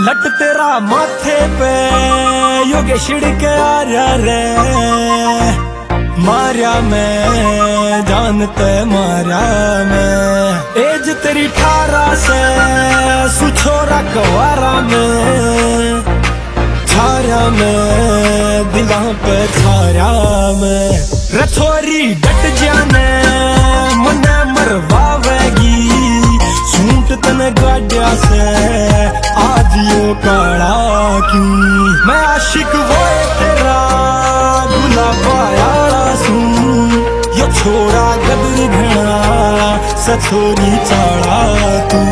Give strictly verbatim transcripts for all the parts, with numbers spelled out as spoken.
लट तेरा माथे पे योगे छिड़के आ रहा रे, मारा मैं जानते मारा मैं। एज तेरी ठारह से सुछोरा कवारा में, छारा में दिला पे छारा में। रथोरी डट जाने मने मरवावेगी, सूट तने गाड़िया से आज यो काला क्यों। मैं आशिक वो तेरा गुलाबा यारा सू, यो छोरा गदर घना सछोरी चाड़ा तू।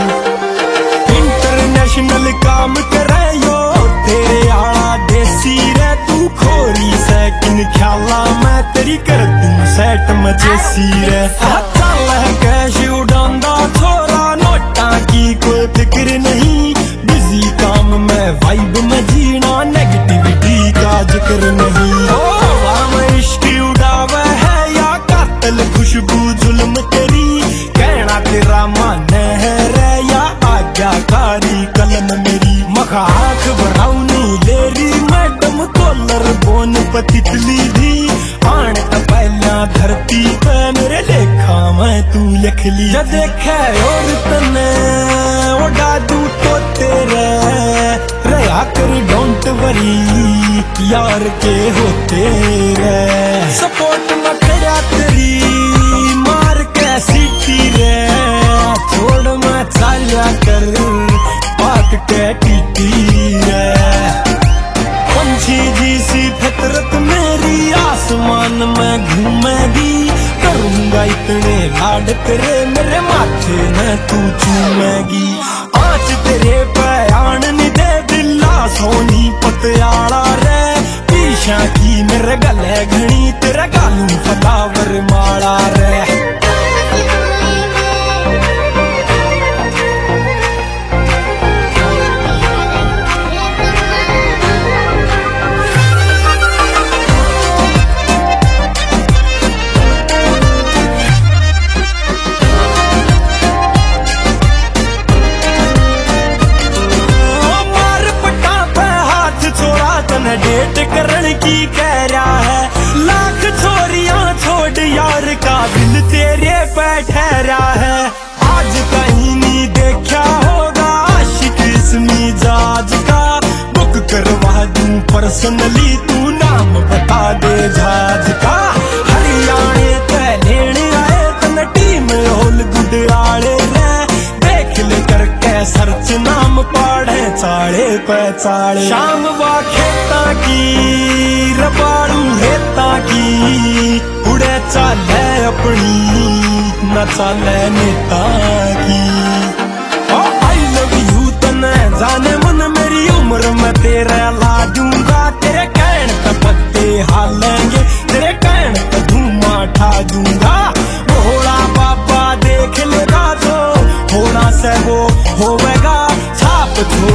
इंटरनेशनल काम करे यो तेरे आला देसी रे, तू खोरी से किन ख्याला मैं तेरी कर दूं सेट मजेसी रे। चल है कैश उड़ांदा छोरा, नोटा की कोई फिक्र नहीं, बिजी काम में वाइब में जीना, नेगेटिविटी का जिक्र नहीं। हवा में इश्क उड़ावे है या कातिल खुशबू जुल्म तेरी, कहना तेरा माने है रे या आज्ञाकारी कलम मेरी। मखाख ब्राउनी लेरी मैडम कॉलर बोन पतितली दी, आने तो पहला धरती पे मेरे लेखा मैं तू लिख ली। जब देखे और तने उड़ा दू तो तेरे रहा कर डोंट वरी, यार के होते रे। सपोर्ट में खड़ा तेरी मार के सीटी रे, छोड़ मैं चाला कर पाक के टीटी रे। पंछी जी सी फितरत मेरी आसमान में घूमेगी, करूंगा इतने लाड तेरे मेरे माथे में तू चूमेगी। आज तेरे पे आन नहीं दे दिला सोनी पतियाला रे, पीछा की मेरे गले घनी तेरे गालू फलावर माला रे। डेट करण की कह रहा है, लाख छोरियां छोड़ यार का दिल तेरे पे ठहरा है। आज कहीं नहीं देखा होगा आशिक इस मिजाज का, बुक करवा दूं पर्सनली तू नाम बता दे जहाज का। हरियाणे ते लेने आए तन टीम होल गुडराले रे, देख ले करके सर्च नाम पढ़े चाले पे चाले। शाम वा खेता की रबाड़ू हेता की, उड़े चाले अपनी न चाले नेता की। आई लव यू तने जाने मन मेरी उम्र में तेरे ला दूंगा, तेरे कहन पे पत्ते हालेंगे, तेरे कहन पे धुआं ठा दूंगा। भोला बाबा देख लेगा जो होना से वो होवेगा, छाप